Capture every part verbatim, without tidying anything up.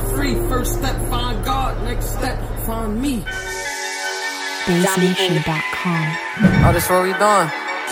free. First step, find God. Next step, find me. Bass Nation dot com. Oh, this what we doing?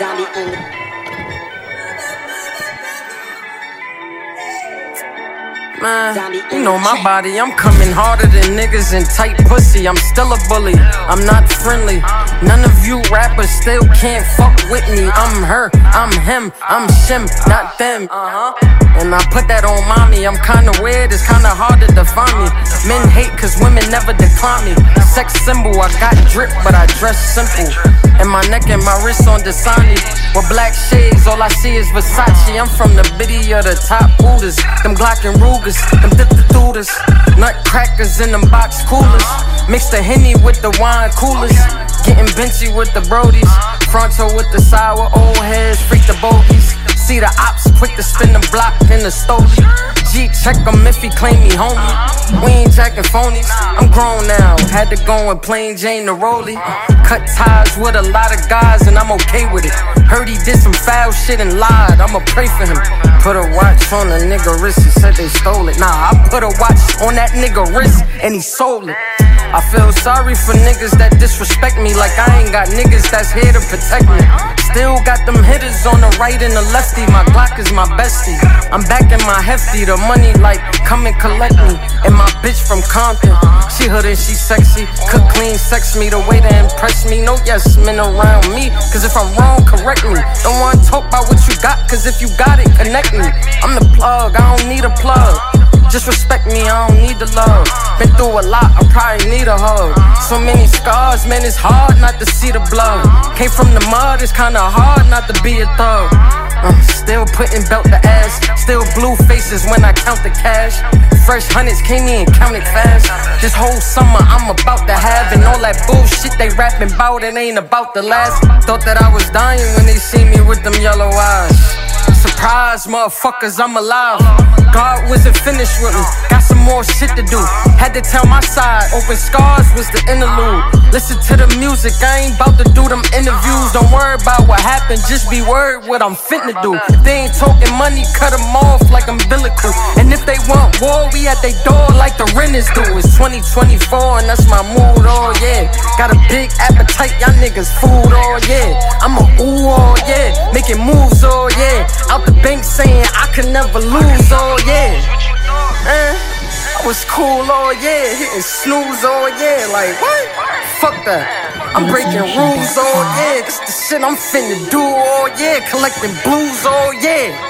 Man, you know my body, I'm coming harder than niggas in tight pussy. I'm still a bully, I'm not friendly. None of you rappers still can't fuck with me. I'm her, I'm him, I'm shim, not them. Uh-huh. And I put that on mommy, I'm kinda weird, it's kinda hard to define me. Men hate cause women never decline me. Sex symbol, I got drip, but I dress simple. And my neck and my wrist on Dasani. With black shades, all I see is Versace. I'm from the biddy of the top hooters. Them Glock and Rugers, them dip-the-dooders. Nutcrackers in them box coolers. Mix the Henny with the wine coolers. Getting benchy with the Brodies. Fronto with the sour old heads, freak the bogeys. See the ops quick to spin the block in the stove. G check him if he claim me homie. We ain't jacking phonies. I'm grown now, had to go and plain Jane the Rollie. Cut ties with a lot of guys and I'm okay with it. Heard he did some foul shit and lied, I'ma pray for him. Put a watch on a nigga wrist, he said they stole it. Nah, I put a watch on that nigga wrist and he sold it. I feel sorry for niggas that disrespect me, like I ain't got niggas that's here to protect me. Still got them hitters on the right and the lefty, my Glock is my bestie. I'm back in my hefty, the money like come and collect me. And my bitch from Compton, she hood and she sexy. Cook, clean, sex me the way to impress me. No yes men around me, cause if I'm wrong, correct me. Don't wanna talk about what you got, cause if you got it, connect me. I'm the plug, I don't need a plug. Just respect me, I don't need the love. Been through a lot, I probably need a hug. So many scars, man, it's hard not to see the blood. Came from the mud, it's kinda hard not to be a thug. uh, Still putting belt to ass. Still blue faces when I count the cash. Fresh hundreds came in, counted fast. This whole summer I'm about to have. And all that bullshit they rapping about, it ain't about the last. Thought that I was dying when they see me with them yellow eyes. Surprise, motherfuckers, I'm alive. God wasn't finished with me, got some more shit to do. Had to tell my side, open scars was the interlude. Listen to the music, I ain't about to do them interviews. Don't worry about what happened, just be worried what I'm finna do. If they ain't talking money, cut them off like umbilical. And if they want war, we at they door like the renters do. It's twenty twenty-four and that's my mood, oh yeah. Got a big appetite, y'all niggas food, oh yeah. I'm a ooh, oh yeah, making moves, oh yeah. Out the bank saying I could never lose, oh yeah. Man, I was cool, oh yeah. Hitting snooze, oh yeah. Like what? Fuck that. I'm breaking rules, oh yeah. This the shit I'm finna do, oh yeah. Collecting blues, oh yeah.